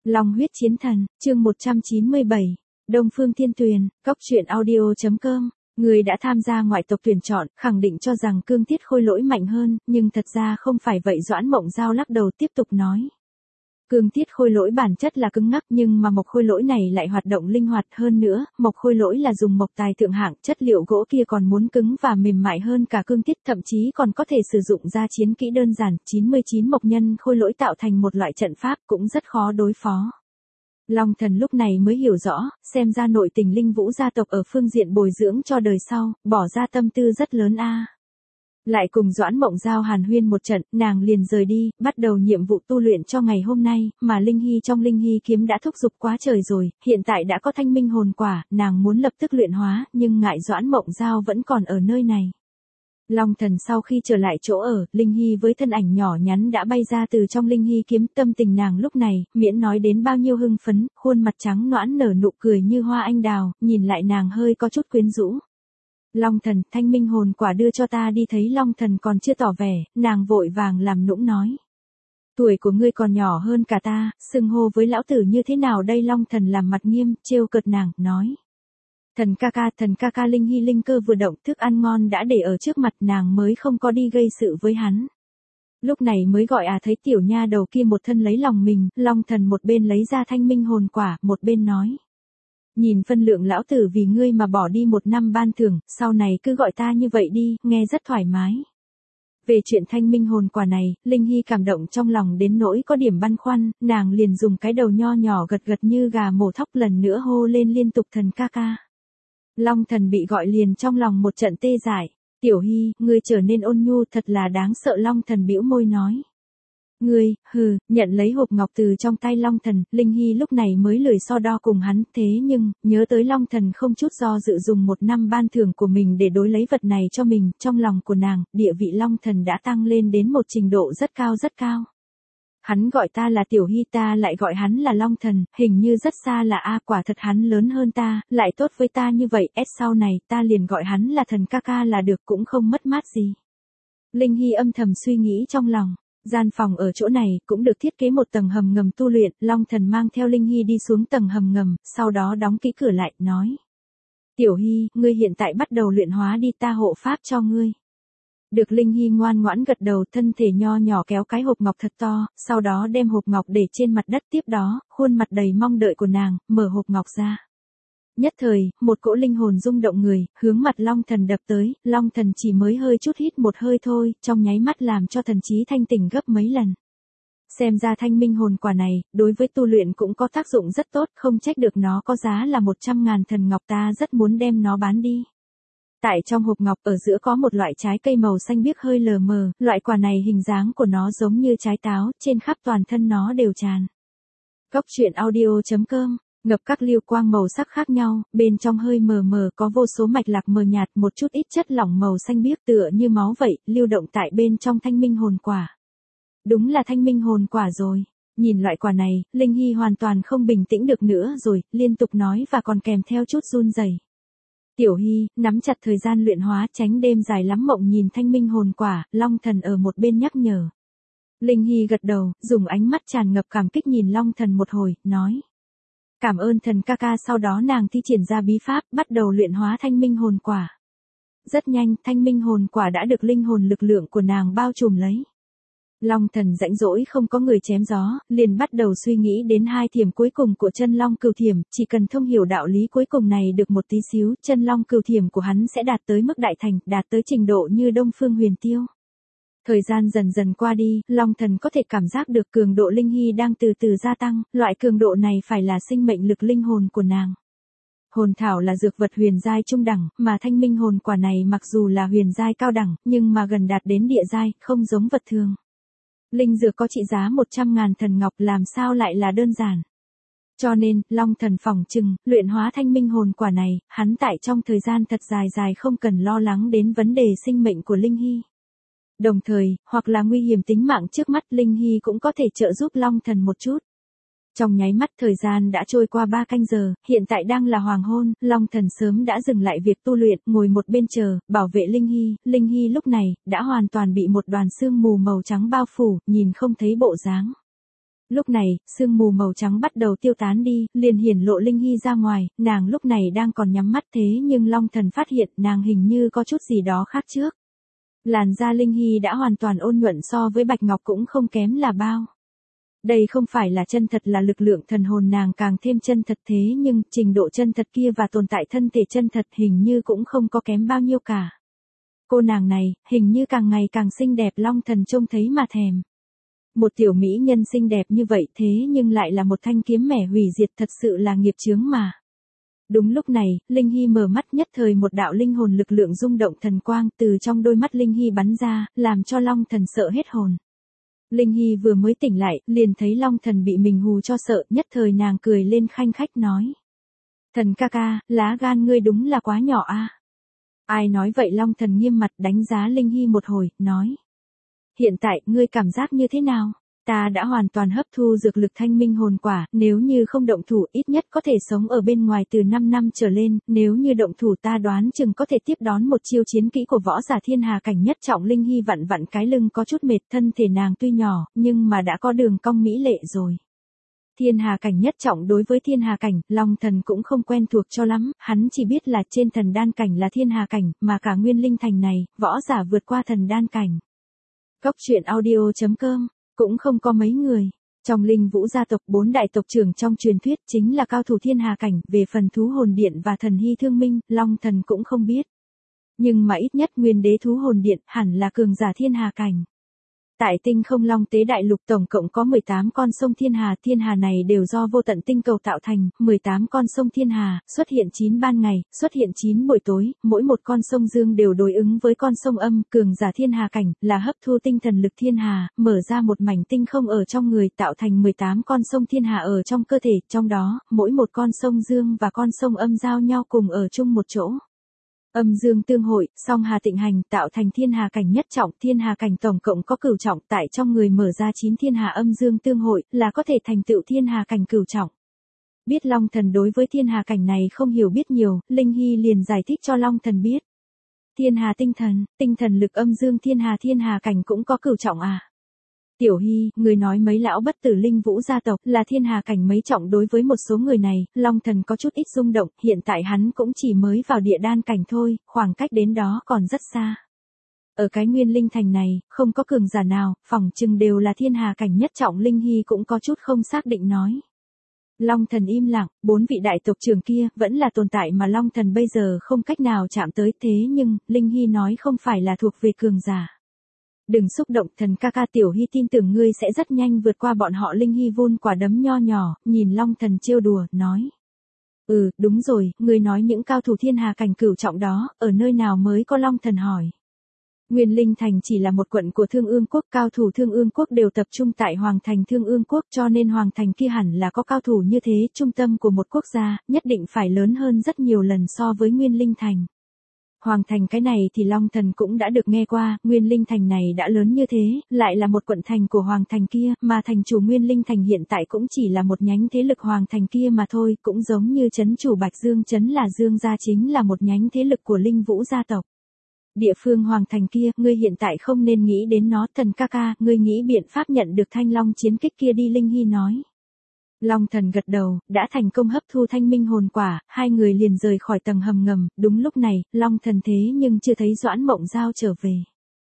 Long huyết chiến thần, chương 197. Đông Phương Thiên Tuyền, Cóc truyện audio.com. Người đã tham gia ngoại tộc tuyển chọn, khẳng định cho rằng Cương Thiết Khôi Lỗi mạnh hơn, nhưng thật ra không phải vậy. Doãn Mộng Giao lắc đầu tiếp tục nói. Cương Thiết Khôi Lỗi bản chất là cứng ngắc, nhưng mà Mộc Khôi Lỗi này lại hoạt động linh hoạt hơn nữa. Mộc Khôi Lỗi là dùng mộc tài thượng hạng, chất liệu gỗ kia còn muốn cứng và mềm mại hơn cả cương thiết, thậm chí còn có thể sử dụng ra chiến kỹ đơn giản. 99 mộc nhân khôi lỗi tạo thành một loại trận pháp cũng rất khó đối phó. Long Thần lúc này mới hiểu rõ, xem ra nội tình Linh Vũ gia tộc ở phương diện bồi dưỡng cho đời sau, bỏ ra tâm tư rất lớn a. Lại cùng Doãn Mộng Giao hàn huyên một trận, nàng liền rời đi, bắt đầu nhiệm vụ tu luyện cho ngày hôm nay, mà Linh Hy trong Linh Hy kiếm đã thúc giục quá trời rồi, hiện tại đã có thanh minh hồn quả, nàng muốn lập tức luyện hóa, nhưng ngại Doãn Mộng Giao vẫn còn ở nơi này. Long Thần sau khi trở lại chỗ ở, Linh Hy với thân ảnh nhỏ nhắn đã bay ra từ trong Linh Hy kiếm. Tâm tình nàng lúc này, miễn nói đến bao nhiêu hưng phấn, khuôn mặt trắng nõn nở nụ cười như hoa anh đào, nhìn lại nàng hơi có chút quyến rũ. Long Thần, thanh minh hồn quả đưa cho ta đi. Thấy Long Thần còn chưa tỏ vẻ, nàng vội vàng làm nũng nói. Tuổi của ngươi còn nhỏ hơn cả ta, xưng hô với lão tử như thế nào đây? Long Thần làm mặt nghiêm, trêu cợt nàng, nói. Thần ca ca. Linh Hy linh cơ vừa động, thức ăn ngon đã để ở trước mặt, nàng mới không có đi gây sự với hắn. Lúc này mới gọi thấy tiểu nha đầu kia một thân lấy lòng mình. Long Thần một bên lấy ra thanh minh hồn quả, một bên nói. Nhìn phân lượng lão tử vì ngươi mà bỏ đi 1 năm ban thưởng, sau này cứ gọi ta như vậy đi, nghe rất thoải mái. Về chuyện thanh minh hồn quả này, Linh Hy cảm động trong lòng đến nỗi có điểm băn khoăn, nàng liền dùng cái đầu nho nhỏ gật gật như gà mổ thóc, lần nữa hô lên liên tục thần ca ca. Long Thần bị gọi liền trong lòng một trận tê dại. Tiểu Hy, ngươi trở nên ôn nhu thật là đáng sợ. Long Thần bĩu môi nói. Ngươi, nhận lấy hộp ngọc từ trong tay Long Thần, Linh Hy lúc này mới lười so đo cùng hắn, thế nhưng, nhớ tới Long Thần không chút do dự dùng 1 năm ban thưởng của mình để đối lấy vật này cho mình, trong lòng của nàng, địa vị Long Thần đã tăng lên đến một trình độ rất cao rất cao. Hắn gọi ta là Tiểu Hy, ta lại gọi hắn là Long Thần, hình như rất xa là quả thật hắn lớn hơn ta, lại tốt với ta như vậy, sau này ta liền gọi hắn là thần ca ca là được, cũng không mất mát gì. Linh Hy âm thầm suy nghĩ trong lòng. Gian phòng ở chỗ này cũng được thiết kế một tầng hầm ngầm tu luyện. Long Thần mang theo Linh Hy đi xuống tầng hầm ngầm, sau đó đóng kỹ cửa lại, nói. Tiểu Hy, ngươi hiện tại bắt đầu luyện hóa đi, ta hộ pháp cho ngươi. Được. Linh Hy ngoan ngoãn gật đầu, thân thể nho nhỏ kéo cái hộp ngọc thật to, sau đó đem hộp ngọc để trên mặt đất, tiếp đó, khuôn mặt đầy mong đợi của nàng, mở hộp ngọc ra. Nhất thời, một cỗ linh hồn rung động người, hướng mặt Long Thần đập tới. Long Thần chỉ mới hơi chút hít một hơi thôi, trong nháy mắt làm cho thần trí thanh tỉnh gấp mấy lần. Xem ra thanh minh hồn quả này, đối với tu luyện cũng có tác dụng rất tốt, không trách được nó có giá là 100.000 thần ngọc, ta rất muốn đem nó bán đi. Tại trong hộp ngọc ở giữa có một loại trái cây màu xanh biếc hơi lờ mờ, loại quả này hình dáng của nó giống như trái táo, trên khắp toàn thân nó đều tràn. Cóc truyện audio.com. Ngập các lưu quang màu sắc khác nhau, bên trong hơi mờ mờ có vô số mạch lạc mờ nhạt, một chút ít chất lỏng màu xanh biếc tựa như máu vậy, lưu động tại bên trong thanh minh hồn quả. Đúng là thanh minh hồn quả rồi. Nhìn loại quả này, Linh Hy hoàn toàn không bình tĩnh được nữa rồi, liên tục nói và còn kèm theo chút run rẩy. Tiểu Hy, nắm chặt thời gian luyện hóa, tránh đêm dài lắm mộng. Nhìn thanh minh hồn quả, Long Thần ở một bên nhắc nhở. Linh Hy gật đầu, dùng ánh mắt tràn ngập cảm kích nhìn Long Thần một hồi, nói. Cảm ơn thần ca ca. Sau đó nàng thi triển ra bí pháp, bắt đầu luyện hóa thanh minh hồn quả. Rất nhanh, thanh minh hồn quả đã được linh hồn lực lượng của nàng bao trùm lấy. Long Thần rãnh rỗi không có người chém gió, liền bắt đầu suy nghĩ đến 2 thiểm cuối cùng của chân long cửu thiểm, chỉ cần thông hiểu đạo lý cuối cùng này được một tí xíu, chân long cửu thiểm của hắn sẽ đạt tới mức đại thành, đạt tới trình độ như Đông Phương Huyền Tiêu. Thời gian dần dần qua đi, Long Thần có thể cảm giác được cường độ Linh Hy đang từ từ gia tăng, loại cường độ này phải là sinh mệnh lực linh hồn của nàng. Hồn thảo là dược vật huyền giai trung đẳng, mà thanh minh hồn quả này mặc dù là huyền giai cao đẳng, nhưng mà gần đạt đến địa giai, không giống vật thường. Linh dược có trị giá 100.000 thần ngọc, làm sao lại là đơn giản. Cho nên, Long Thần phỏng chừng, luyện hóa thanh minh hồn quả này, hắn tại trong thời gian thật dài không cần lo lắng đến vấn đề sinh mệnh của Linh Hy. Đồng thời, hoặc là nguy hiểm tính mạng trước mắt, Linh Hy cũng có thể trợ giúp Long Thần một chút. Trong nháy mắt thời gian đã trôi qua 3 canh giờ, hiện tại đang là hoàng hôn, Long Thần sớm đã dừng lại việc tu luyện, ngồi một bên chờ, bảo vệ Linh Hy. Linh Hy lúc này, đã hoàn toàn bị một đoàn sương mù màu trắng bao phủ, nhìn không thấy bộ dáng. Lúc này, sương mù màu trắng bắt đầu tiêu tán đi, liền hiển lộ Linh Hy ra ngoài, nàng lúc này đang còn nhắm mắt thế nhưng Long Thần phát hiện nàng hình như có chút gì đó khác trước. Làn da Linh Hy đã hoàn toàn ôn nhuận so với bạch ngọc cũng không kém là bao. Đây không phải là chân thật là lực lượng thần hồn nàng càng thêm chân thật thế nhưng trình độ chân thật kia và tồn tại thân thể chân thật hình như cũng không có kém bao nhiêu cả. Cô nàng này, hình như càng ngày càng xinh đẹp Long Thần trông thấy mà thèm. Một tiểu mỹ nhân xinh đẹp như vậy thế nhưng lại là một thanh kiếm mẻ hủy diệt thật sự là nghiệp chướng mà. Đúng lúc này, Linh Hy mở mắt nhất thời một đạo linh hồn lực lượng rung động thần quang từ trong đôi mắt Linh Hy bắn ra, làm cho Long Thần sợ hết hồn. Linh Hy vừa mới tỉnh lại, liền thấy Long Thần bị mình hù cho sợ, nhất thời nàng cười lên khanh khách nói. Thần ca ca, lá gan ngươi đúng là quá nhỏ a. Ai nói vậy Long Thần nghiêm mặt đánh giá Linh Hy một hồi, nói. Hiện tại, ngươi cảm giác như thế nào? Ta đã hoàn toàn hấp thu dược lực thanh minh hồn quả, nếu như không động thủ ít nhất có thể sống ở bên ngoài từ 5 năm trở lên, nếu như động thủ ta đoán chừng có thể tiếp đón một chiêu chiến kỹ của võ giả thiên hà cảnh nhất trọng. Linh Hy vặn vặn cái lưng có chút mệt, thân thể nàng tuy nhỏ, nhưng mà đã có đường cong mỹ lệ rồi. Thiên hà cảnh nhất trọng đối với thiên hà cảnh, Long Thần cũng không quen thuộc cho lắm, hắn chỉ biết là trên thần đan cảnh là thiên hà cảnh, mà cả nguyên linh thành này, võ giả vượt qua thần đan cảnh. Góc truyện audio.com cũng không có mấy người. Trong Linh Vũ gia tộc 4 đại tộc trưởng trong truyền thuyết chính là cao thủ thiên hà cảnh, về phần thú hồn điện và thần hy thương minh, Long Thần cũng không biết. Nhưng mà ít nhất nguyên đế thú hồn điện hẳn là cường giả thiên hà cảnh. Tại tinh không long tế đại lục tổng cộng có 18 con sông thiên hà này đều do vô tận tinh cầu tạo thành, 18 con sông thiên hà, xuất hiện 9 ban ngày, xuất hiện 9 buổi tối, mỗi một con sông dương đều đối ứng với con sông âm, cường giả thiên hà cảnh, là hấp thu tinh thần lực thiên hà, mở ra một mảnh tinh không ở trong người tạo thành 18 con sông thiên hà ở trong cơ thể, trong đó, mỗi một con sông dương và con sông âm giao nhau cùng ở chung một chỗ. Âm dương tương hội, song hà tịnh hành, tạo thành thiên hà cảnh nhất trọng, thiên hà cảnh tổng cộng có cửu trọng, tại trong người mở ra 9 thiên hà âm dương tương hội, là có thể thành tựu thiên hà cảnh cửu trọng. Biết Long Thần đối với thiên hà cảnh này không hiểu biết nhiều, Linh Hy liền giải thích cho Long Thần biết. Thiên hà tinh thần lực âm dương thiên hà cảnh cũng có cửu trọng à? Tiểu Hy, người nói mấy lão bất tử Linh Vũ gia tộc là thiên hà cảnh mấy trọng đối với một số người này, Long Thần có chút ít rung động, hiện tại hắn cũng chỉ mới vào địa đan cảnh thôi, khoảng cách đến đó còn rất xa. Ở cái nguyên linh thành này, không có cường giả nào, phỏng chừng đều là thiên hà cảnh nhất trọng. Linh Hy cũng có chút không xác định nói. Long Thần im lặng, 4 vị đại tộc trưởng kia vẫn là tồn tại mà Long Thần bây giờ không cách nào chạm tới, thế nhưng, Linh Hy nói không phải là thuộc về cường giả. Đừng xúc động, thần ca ca. Tiểu Hy tin tưởng ngươi sẽ rất nhanh vượt qua bọn họ. Linh Hy vun quả đấm nho nhỏ, nhìn Long Thần trêu đùa, nói. Đúng rồi, ngươi nói những cao thủ thiên hà cảnh cửu trọng đó, ở nơi nào mới có? Long Thần hỏi. Nguyên Linh Thành chỉ là một quận của Thương Ương Quốc, cao thủ Thương Ương Quốc đều tập trung tại Hoàng Thành Thương Ương Quốc, cho nên Hoàng Thành kia hẳn là có cao thủ như thế, trung tâm của một quốc gia, nhất định phải lớn hơn rất nhiều lần so với Nguyên Linh Thành. Hoàng Thành cái này thì Long Thần cũng đã được nghe qua, Nguyên Linh Thành này đã lớn như thế, lại là một quận thành của Hoàng Thành kia, mà thành chủ Nguyên Linh Thành hiện tại cũng chỉ là một nhánh thế lực Hoàng Thành kia mà thôi, cũng giống như trấn chủ Bạch Dương trấn là Dương gia chính là một nhánh thế lực của Linh Vũ gia tộc. Địa phương Hoàng Thành kia, ngươi hiện tại không nên nghĩ đến nó. Thần ca ca, ngươi nghĩ biện pháp nhận được thanh long chiến kích kia đi. Linh Hy nói. Long Thần gật đầu, đã thành công hấp thu thanh minh hồn quả, hai người liền rời khỏi tầng hầm ngầm. Đúng lúc này, Long Thần thế nhưng chưa thấy Doãn Mộng Giao trở về.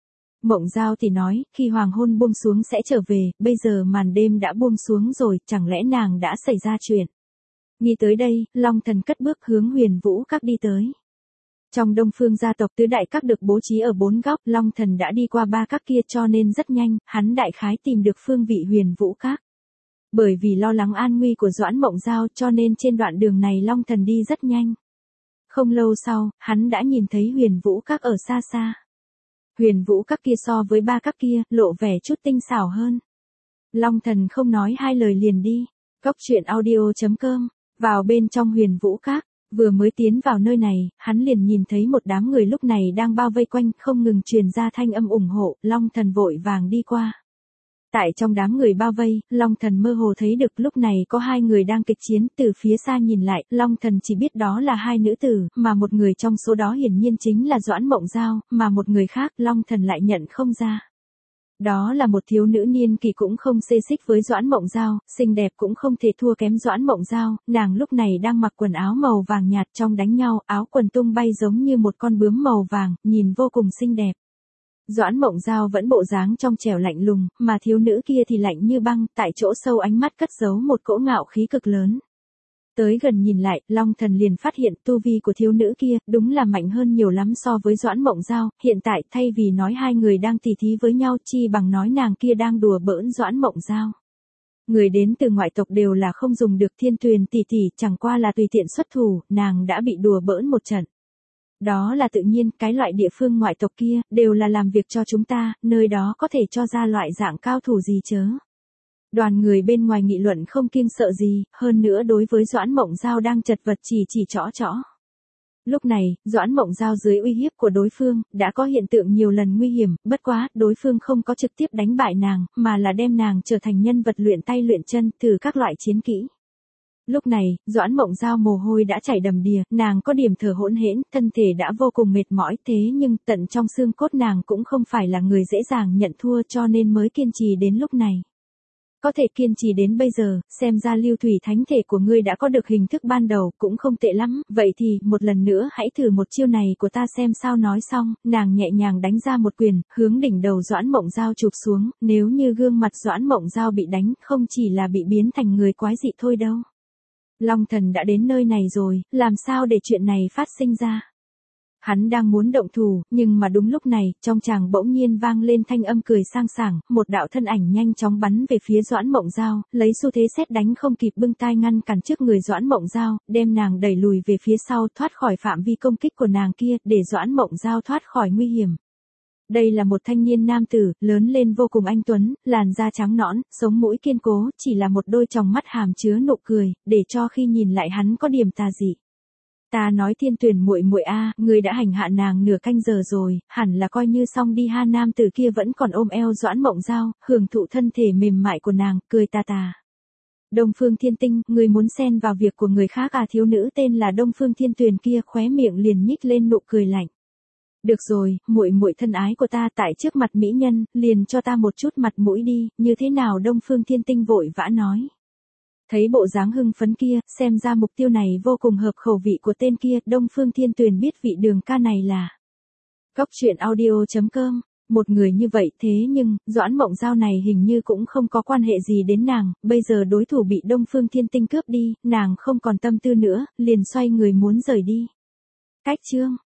Mộng Giao thì nói, khi hoàng hôn buông xuống sẽ trở về, bây giờ màn đêm đã buông xuống rồi, chẳng lẽ nàng đã xảy ra chuyện. Nghĩ tới đây, Long Thần cất bước hướng Huyền Vũ Các đi tới. Trong Đông Phương gia tộc tứ đại các được bố trí ở 4 góc, Long Thần đã đi qua 3 các kia cho nên rất nhanh, hắn đại khái tìm được phương vị Huyền Vũ Các. Bởi vì lo lắng an nguy của Doãn Mộng Giao cho nên trên đoạn đường này Long Thần đi rất nhanh. Không lâu sau, hắn đã nhìn thấy Huyền Vũ Các ở xa xa. Huyền Vũ Các kia so với 3 các kia, lộ vẻ chút tinh xảo hơn. Long Thần không nói hai lời liền đi. Góc truyện audio.com, vào bên trong Huyền Vũ Các. Vừa mới tiến vào nơi này, hắn liền nhìn thấy một đám người lúc này đang bao vây quanh, không ngừng truyền ra thanh âm ủng hộ. Long Thần vội vàng đi qua. Tại trong đám người bao vây, Long Thần mơ hồ thấy được lúc này có 2 người đang kịch chiến, từ phía xa nhìn lại, Long Thần chỉ biết đó là 2 nữ tử, mà một người trong số đó hiển nhiên chính là Doãn Mộng Giao, mà một người khác Long Thần lại nhận không ra. Đó là một thiếu nữ niên kỳ cũng không xê xích với Doãn Mộng Giao, xinh đẹp cũng không thể thua kém Doãn Mộng Giao, nàng lúc này đang mặc quần áo màu vàng nhạt, trong đánh nhau, áo quần tung bay giống như một con bướm màu vàng, nhìn vô cùng xinh đẹp. Doãn Mộng Giao vẫn bộ dáng trong trẻo lạnh lùng, mà thiếu nữ kia thì lạnh như băng, tại chỗ sâu ánh mắt cất giấu một cỗ ngạo khí cực lớn. Tới gần nhìn lại, Long Thần liền phát hiện tu vi của thiếu nữ kia, đúng là mạnh hơn nhiều lắm so với Doãn Mộng Giao, hiện tại thay vì nói hai người đang tỉ thí với nhau chi bằng nói nàng kia đang đùa bỡn Doãn Mộng Giao. Người đến từ ngoại tộc đều là không dùng được Thiên Tuyền tỷ tỷ, chẳng qua là tùy tiện xuất thủ, nàng đã bị đùa bỡn một trận. Đó là tự nhiên, cái loại địa phương ngoại tộc kia, đều là làm việc cho chúng ta, nơi đó có thể cho ra loại dạng cao thủ gì chớ. Đoàn người bên ngoài nghị luận không kiêng sợ gì, hơn nữa đối với Doãn Mộng Giao đang chật vật chỉ trõ trõ. Lúc này, Doãn Mộng Giao dưới uy hiếp của đối phương, đã có hiện tượng nhiều lần nguy hiểm, bất quá, đối phương không có trực tiếp đánh bại nàng, mà là đem nàng trở thành nhân vật luyện tay luyện chân, từ các loại chiến kỹ. Lúc này, Doãn Mộng Giao mồ hôi đã chảy đầm đìa, nàng có điểm thở hỗn hển, thân thể đã vô cùng mệt mỏi, thế nhưng tận trong xương cốt nàng cũng không phải là người dễ dàng nhận thua cho nên mới kiên trì đến lúc này. Có thể kiên trì đến bây giờ, xem ra Lưu Thủy Thánh thể của ngươi đã có được hình thức ban đầu, cũng không tệ lắm, vậy thì, một lần nữa hãy thử một chiêu này của ta xem sao. Nói xong, nàng nhẹ nhàng đánh ra một quyền, hướng đỉnh đầu Doãn Mộng Giao chụp xuống, nếu như gương mặt Doãn Mộng Giao bị đánh, không chỉ là bị biến thành người quái dị thôi đâu. Long Thần đã đến nơi này rồi, làm sao để chuyện này phát sinh ra? Hắn đang muốn động thủ, nhưng mà đúng lúc này, trong tràng bỗng nhiên vang lên thanh âm cười sang sảng, một đạo thân ảnh nhanh chóng bắn về phía Doãn Mộng Giao, lấy xu thế sét đánh không kịp bưng tai ngăn cản trước người Doãn Mộng Giao, đem nàng đẩy lùi về phía sau, thoát khỏi phạm vi công kích của nàng kia, để Doãn Mộng Giao thoát khỏi nguy hiểm. Đây là một thanh niên nam tử, lớn lên vô cùng anh tuấn, làn da trắng nõn, sống mũi kiên cố, chỉ là một đôi tròng mắt hàm chứa nụ cười, để cho khi nhìn lại hắn có điểm tà dị. Ta nói Thiên Tuyền muội muội a, ngươi đã hành hạ nàng nửa canh giờ rồi, hẳn là coi như xong đi ha. Nam tử kia vẫn còn ôm eo Doãn Mộng Giao, hưởng thụ thân thể mềm mại của nàng, cười tà tà. Đông Phương Thiên Tinh, ngươi muốn xen vào việc của người khác à? Thiếu nữ tên là Đông Phương Thiên Tuyền kia khóe miệng liền nhích lên nụ cười lạnh. Được rồi, muội muội thân ái của ta, tại trước mặt mỹ nhân, liền cho ta một chút mặt mũi đi, như thế nào? Đông Phương Thiên Tinh vội vã nói. Thấy bộ dáng hưng phấn kia, xem ra mục tiêu này vô cùng hợp khẩu vị của tên kia, Đông Phương Thiên Tuyền biết vị đường ca này là Goctruyện.audio.com. Một người như vậy thế nhưng, Doãn Mộng Giao này hình như cũng không có quan hệ gì đến nàng, bây giờ đối thủ bị Đông Phương Thiên Tinh cướp đi, nàng không còn tâm tư nữa, liền xoay người muốn rời đi. Cách chương